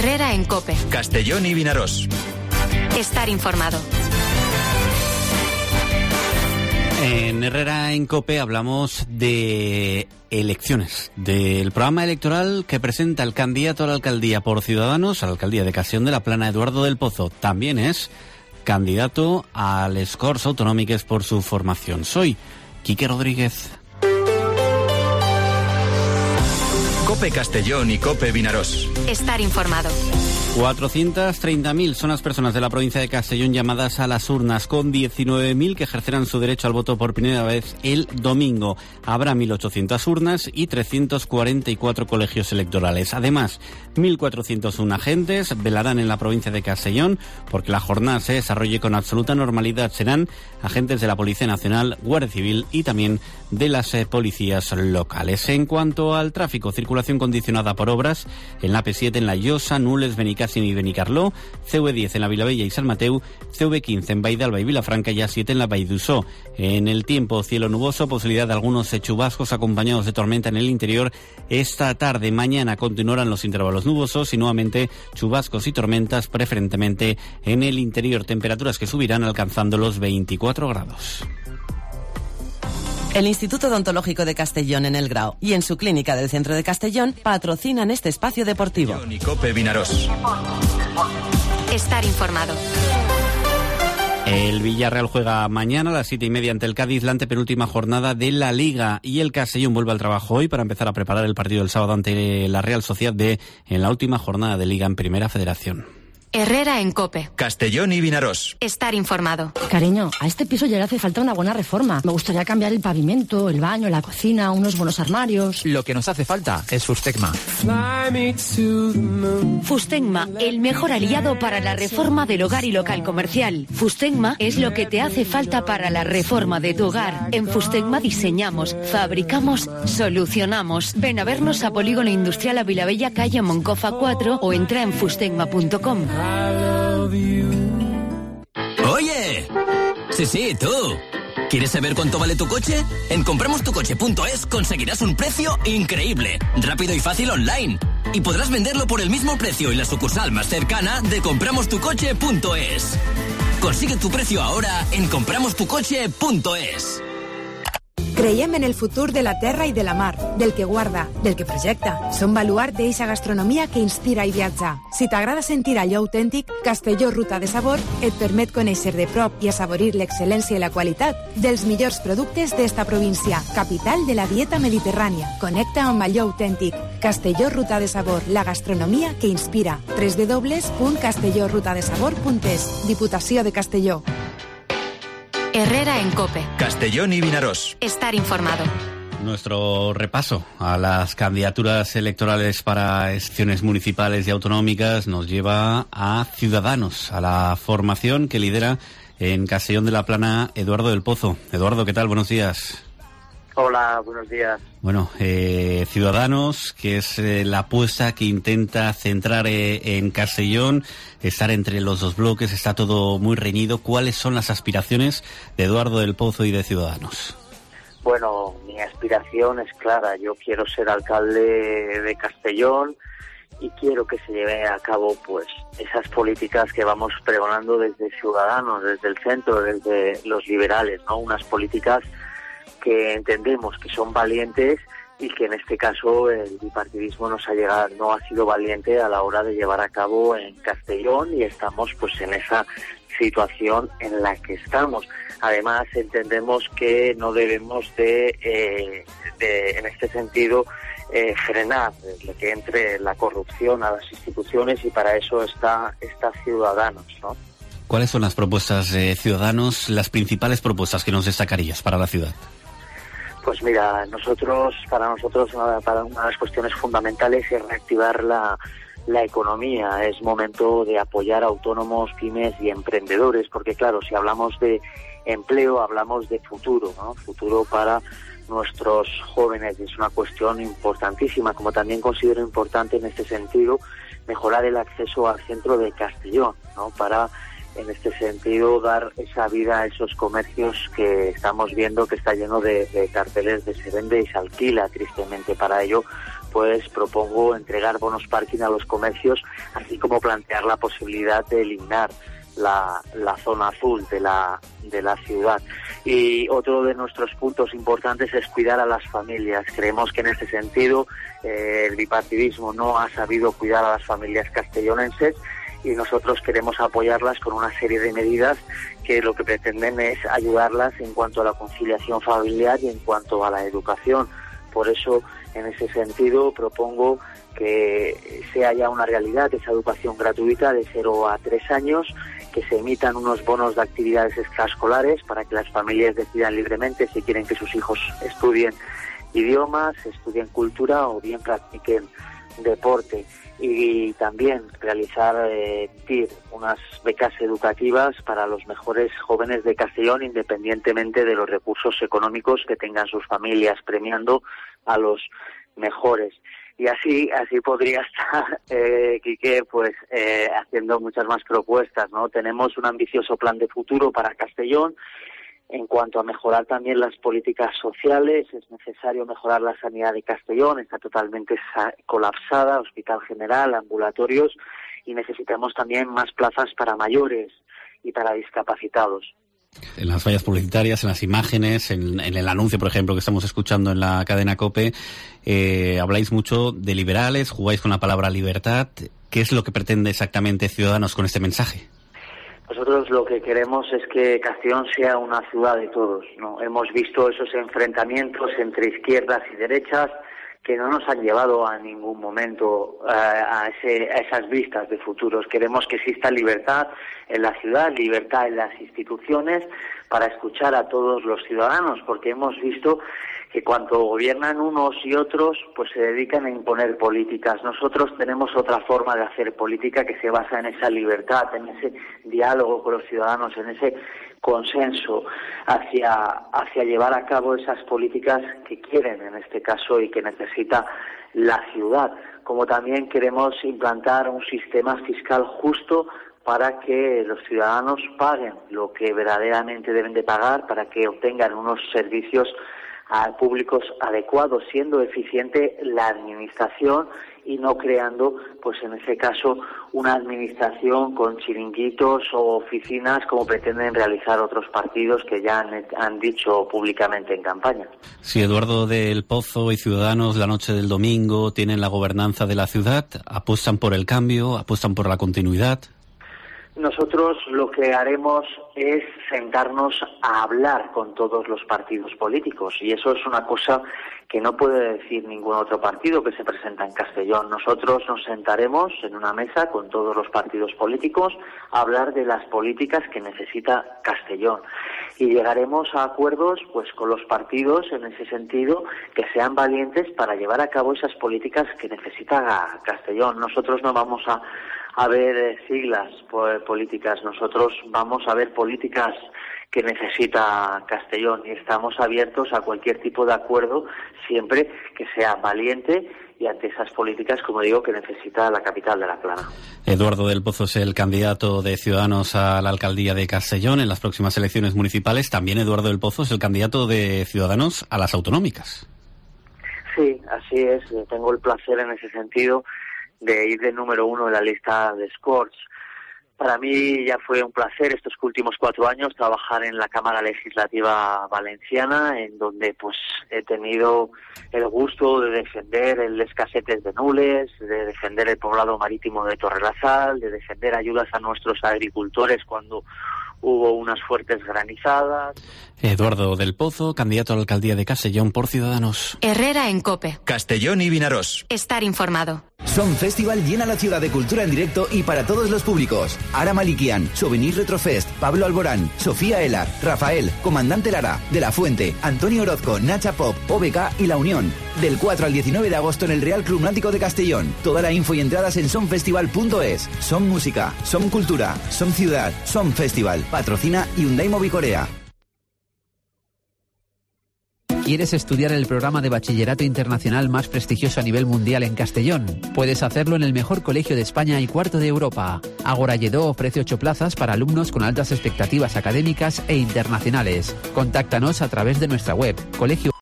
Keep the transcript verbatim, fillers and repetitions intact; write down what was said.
Herrera en COPE. Castellón y Vinaròs. Estar informado. En Herrera en COPE hablamos de elecciones, del programa electoral que presenta el candidato a la alcaldía por Ciudadanos, a la alcaldía de Castellón de la Plana, Eduardo del Pozo. También es candidato a les Corts Autonòmiques por su formación. Soy Quique Rodríguez. COPE Castellón y COPE Vinaròs. Estar informado. cuatrocientas treinta mil son las personas de la provincia de Castellón llamadas a las urnas, con diecinueve mil que ejercerán su derecho al voto por primera vez el domingo. Habrá mil ochocientas urnas y trescientos cuarenta y cuatro colegios electorales. Además, mil cuatrocientos uno agentes velarán en la provincia de Castellón porque la jornada se desarrolle con absoluta normalidad. Serán agentes de la Policía Nacional, Guardia Civil y también de las eh, policías locales. En cuanto al tráfico, circulación condicionada por obras en la A P siete, en La Llosa, Nules, Benicàssim y Benicarló, C V diez en la Vilavella y San Mateu, C V quince en Baidalba y Vilafranca y A siete en la Vall d'Uixó. En el tiempo, cielo nuboso, posibilidad de algunos chubascos acompañados de tormenta en el interior. Esta tarde, mañana, continuarán los intervalos nubosos y nuevamente chubascos y tormentas, preferentemente en el interior. Temperaturas que subirán alcanzando los veinticuatro grados. El Instituto Odontológico de Castellón en El Grao y en su clínica del centro de Castellón patrocinan este espacio deportivo. Y COPE Vinaròs. Estar informado. El Villarreal juega mañana a las siete y media ante el Cádiz, la antepenúltima jornada de la Liga, y el Castellón vuelve al trabajo hoy para empezar a preparar el partido del sábado ante la Real Sociedad B en la última jornada de Liga en Primera Federación. Herrera en COPE. Castellón y Vinaròs. Estar informado. Cariño, a este piso ya le hace falta una buena reforma. Me gustaría cambiar el pavimento, el baño, la cocina, unos buenos armarios. Lo que nos hace falta es Fustecma. Fustecma, el mejor aliado para la reforma del hogar y local comercial. Fustecma es lo que te hace falta para la reforma de tu hogar. En Fustecma diseñamos, fabricamos, solucionamos. Ven a vernos a Polígono Industrial a Vilavella, calle Moncofa cuatro, o entra en fustecma punto com. ¡Oye! Sí, sí, tú. ¿Quieres saber cuánto vale tu coche? En compramos tu coche punto es conseguirás un precio increíble, rápido y fácil online. Y podrás venderlo por el mismo precio en la sucursal más cercana de compramos tu coche punto es. Consigue tu precio ahora en compramos tu coche punto es. Creiem en el futur de la terra i de la mar, del que guarda, del que projecta. Som baluart d'eixa gastronomia que inspira i viatja. Si t'agrada sentir allò autèntic, Castelló Ruta de Sabor et permet conèixer de prop i assaborir l'excel·lència i la qualitat dels millors productes d'esta província, capital de la dieta mediterrània. Connecta amb allò autèntic. Castelló Ruta de Sabor, la gastronomia que inspira. doble u doble u doble u punt castelló ruta de sabor punt es. Diputació de Castelló. Herrera en COPE. Castellón y Vinaròs. Estar informado. Nuestro repaso a las candidaturas electorales para elecciones municipales y autonómicas nos lleva a Ciudadanos, a la formación que lidera en Castellón de la Plana Eduardo del Pozo. Eduardo, ¿qué tal? Buenos días. Hola, buenos días. Bueno, eh, Ciudadanos, que es eh, la apuesta que intenta centrar eh, en Castellón, estar entre los dos bloques, está todo muy reñido. ¿Cuáles son las aspiraciones de Eduardo del Pozo y de Ciudadanos? Bueno, mi aspiración es clara. Yo quiero ser alcalde de Castellón y quiero que se lleve a cabo pues esas políticas que vamos pregonando desde Ciudadanos, desde el centro, desde los liberales, ¿no? Unas políticas que entendemos que son valientes y que en este caso el bipartidismo nos ha llegado, no ha sido valiente a la hora de llevar a cabo en Castellón, y estamos pues en esa situación en la que estamos. Además entendemos que no debemos de, eh, de en este sentido eh, frenar lo que entre la corrupción a las instituciones, y para eso está, está Ciudadanos, ¿no? ¿Cuáles son las propuestas de Ciudadanos, las principales propuestas que nos destacarías para la ciudad? Pues mira, nosotros, para nosotros, una, para una de las cuestiones fundamentales es reactivar la, la economía. Es momento de apoyar a autónomos, pymes y emprendedores, porque claro, si hablamos de empleo, hablamos de futuro, ¿no? Futuro para nuestros jóvenes, y es una cuestión importantísima. Como también considero importante en este sentido mejorar el acceso al centro de Castellón, ¿no? Para en este sentido dar esa vida a esos comercios que estamos viendo que está lleno de, de carteles de se vende y se alquila, tristemente. Para ello pues propongo entregar bonos parking a los comercios, así como plantear la posibilidad de eliminar la, la zona azul de la, de la ciudad. Y otro de nuestros puntos importantes es cuidar a las familias. Creemos que en ese sentido eh, el bipartidismo no ha sabido cuidar a las familias castellonenses, y nosotros queremos apoyarlas con una serie de medidas que lo que pretenden es ayudarlas en cuanto a la conciliación familiar y en cuanto a la educación. Por eso, en ese sentido, propongo que sea ya una realidad esa educación gratuita de cero a tres años, que se emitan unos bonos de actividades extraescolares para que las familias decidan libremente si quieren que sus hijos estudien idiomas, estudien cultura o bien practiquen deporte. Y también realizar eh, unas becas educativas para los mejores jóvenes de Castellón, independientemente de los recursos económicos que tengan sus familias, premiando a los mejores. Y así así podría estar, eh, Quique, pues eh, haciendo muchas más propuestas, ¿no? Tenemos un ambicioso plan de futuro para Castellón. En cuanto a mejorar también las políticas sociales, es necesario mejorar la sanidad de Castellón, está totalmente colapsada, hospital general, ambulatorios, y necesitamos también más plazas para mayores y para discapacitados. En las vallas publicitarias, en las imágenes, en, en el anuncio, por ejemplo, que estamos escuchando en la cadena COPE, eh, habláis mucho de liberales, jugáis con la palabra libertad. ¿Qué es lo que pretende exactamente Ciudadanos con este mensaje? Nosotros lo que queremos es que Castellón sea una ciudad de todos, ¿no? Hemos visto esos enfrentamientos entre izquierdas y derechas que no nos han llevado a ningún momento uh, a, ese, a esas vistas de futuros. Queremos que exista libertad en la ciudad, libertad en las instituciones, para escuchar a todos los ciudadanos, porque hemos visto que cuando gobiernan unos y otros, pues se dedican a imponer políticas. Nosotros tenemos otra forma de hacer política que se basa en esa libertad, en ese diálogo con los ciudadanos, en ese consenso hacia, hacia llevar a cabo esas políticas que quieren, en este caso, y que necesita la ciudad. Como también queremos implantar un sistema fiscal justo para que los ciudadanos paguen lo que verdaderamente deben de pagar, para que obtengan unos servicios a públicos adecuados, siendo eficiente la administración y no creando, pues en ese caso, una administración con chiringuitos o oficinas como pretenden realizar otros partidos que ya han, han dicho públicamente en campaña. Si Eduardo del Pozo y Ciudadanos la noche del domingo tienen la gobernanza de la ciudad, apuestan por el cambio, apuestan por la continuidad. Nosotros lo que haremos es sentarnos a hablar con todos los partidos políticos, y eso es una cosa que no puede decir ningún otro partido que se presenta en Castellón. Nosotros nos sentaremos en una mesa con todos los partidos políticos a hablar de las políticas que necesita Castellón, y llegaremos a acuerdos pues con los partidos en ese sentido, que sean valientes para llevar a cabo esas políticas que necesita Castellón. Nosotros no vamos a a ver eh, siglas políticas, nosotros vamos a ver políticas que necesita Castellón, y estamos abiertos a cualquier tipo de acuerdo siempre que sea valiente y ante esas políticas, como digo, que necesita la capital de la Plana. Eduardo del Pozo es el candidato de Ciudadanos a la alcaldía de Castellón en las próximas elecciones municipales. También Eduardo del Pozo es el candidato de Ciudadanos a las autonómicas. Sí, así es. Tengo el placer en ese sentido de ir de número uno en la lista de Scores. Para mí ya fue un placer estos últimos cuatro años trabajar en la Cámara Legislativa Valenciana, en donde pues he tenido el gusto de defender el Escasetes de Nules, de defender el poblado marítimo de Torrelasal, de defender ayudas a nuestros agricultores cuando hubo unas fuertes granizadas. Eduardo del Pozo, candidato a la alcaldía de Castellón por Ciudadanos. Herrera en COPE. Castellón y Vinaròs. Estar informado. Son Festival llena la ciudad de cultura en directo y para todos los públicos. Ara Malikian, Souvenir Retrofest, Pablo Alborán, Sofía Elar, Rafael, Comandante Lara, De la Fuente, Antonio Orozco, Nacha Pop, O B K y La Unión. Del cuatro al diecinueve de agosto en el Real Club Náutico de Castellón. Toda la info y entradas en sonfestival punto es. Son música, son cultura, son ciudad, son festival. Patrocina Hyundai Mobicorea. ¿Quieres estudiar el programa de bachillerato internacional más prestigioso a nivel mundial en Castellón? Puedes hacerlo en el mejor colegio de España y cuarto de Europa. Agora Lledó ofrece ocho plazas para alumnos con altas expectativas académicas e internacionales. Contáctanos a través de nuestra web, colegio